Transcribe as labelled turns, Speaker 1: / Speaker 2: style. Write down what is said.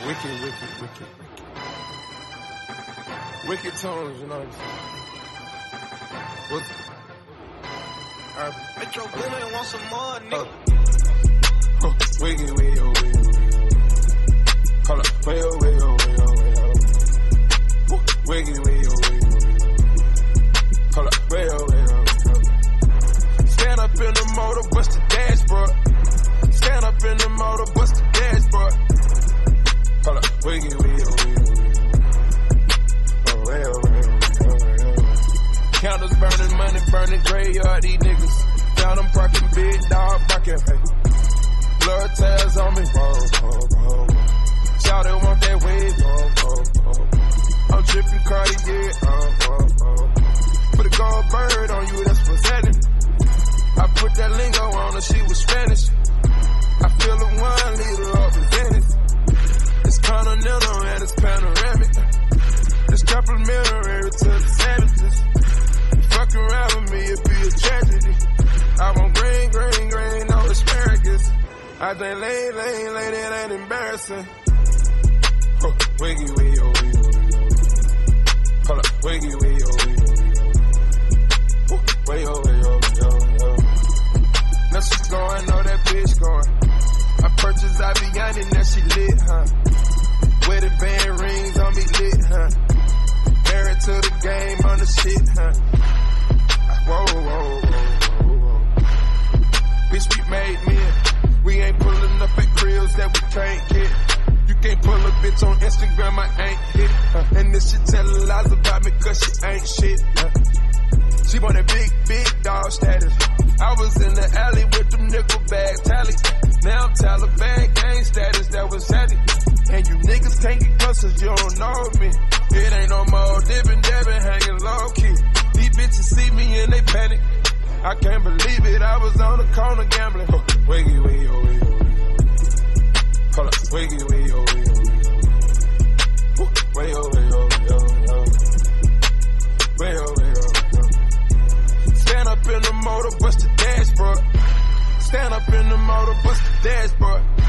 Speaker 1: Wicked tones, you know. What?
Speaker 2: Metro Boomin want some more, nigga.
Speaker 1: Wicked. Hold up. Way. Wicked. Hold up. Way. Stand up in the motor, bust the dashboard. Stand up in the motor, bust the dashboard. Hold up. Wicked. Candles burning, money burning, graveyard, these niggas. Found them parking, big dog barking, hey. Blood tails on me, Shout it, want that wave, I'm tripping Cartier, Put a gold bird on you, that's what's happening. I put that lingo on her, she was Spanish. I feel the 1 liter of Venice. It's continental and it's panoramic. It's complimentary to the savages. Fuck around with me, it'd be a tragedy. I want green, no asparagus. I think lane, it ain't embarrassing. Wiggy. Hold up, wiggy. Way. Now she's going, know that bitch going. I purchased Aviani, now she lit, huh? Wedding band rings on me lit, huh? Married to the game on the shit, huh? Whoa. Bitch, we made men. We ain't pulling up at cribs that we can't get. You can't pull a bitch on Instagram, I ain't hit. And this shit tellin' lies about me cause she ain't shit. She want a big dog status. I was in the alley with them nickel bag tally. Now I'm Taliban gang status, that was heavy. And you niggas can't get close cause you don't know me. It ain't no more dippin', hanging low key. These bitches see me and they panic. I can't believe it, I was on the corner gambling. Wiggy. Hold up, wiggy. Way. Stand up in the motor, bust the dashboard. Stand up in the motor, bust the dashboard.